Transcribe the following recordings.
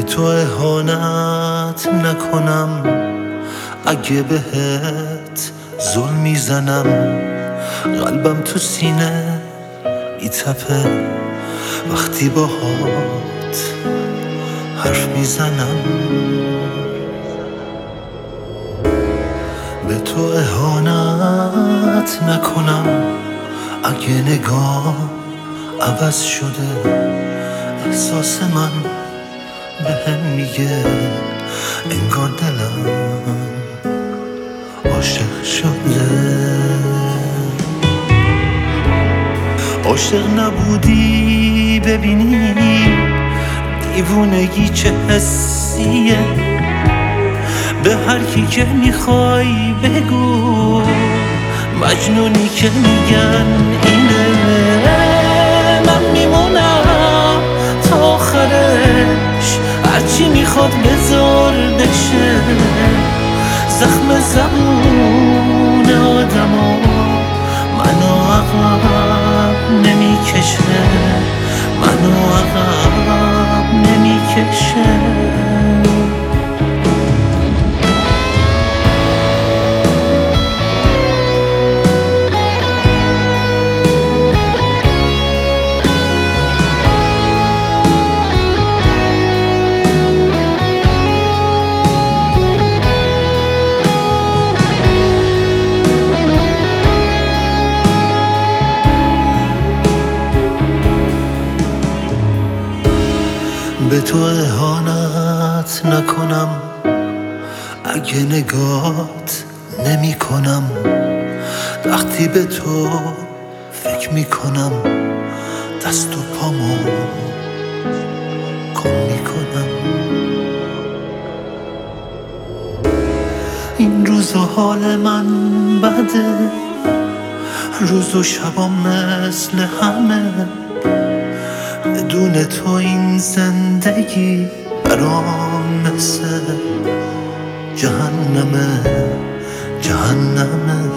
تو اهانت نکنم، اگه بهت ظلم میزنم قلبم تو سینه میتپه وقتی باهات حرف میزنم. به تو اهانت نکنم، اگه نگاه عوض شده احساس من بهم میگه انگار دلم عاشق شده. عاشق نبودی ببینی دیوونگی چه حسیه، به هر کی که میخوای بگو مجنونی که میگن اینه. من میمونم تا آخرش، هرچی میخواد بذار بشه. زخم زبون آدما منو عقب نمیکشه، منو عقب نمیکشه. به تو اهانت نکنم، اگه نگات نمی کنم. وقتی به تو فکر می کنم دست و پامو کن می کنم. این روز و حال من بده، روز و شبا مثل همه. بدون تو این زندگی برام مثل جهنمه، جهنمه.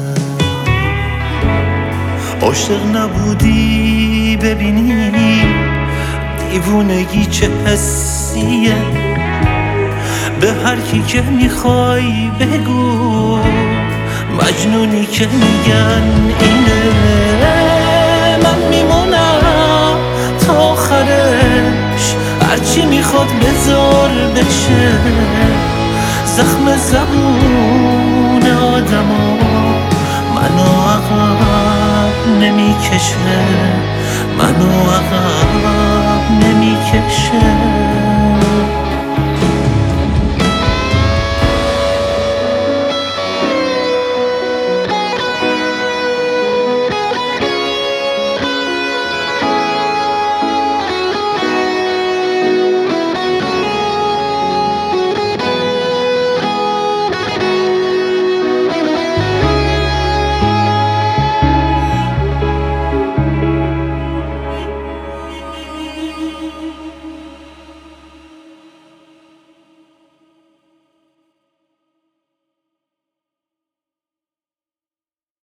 عاشق نبودی ببینی دیوونگی چه حسیه، به هر کی که میخوای بگو مجنونی که میگن اینه. من میمونم تا آخرش، هرچی میخواد بذار بشه. زخم زبون آدما منو عقب نمیکشه، منو عقب نمیکشه.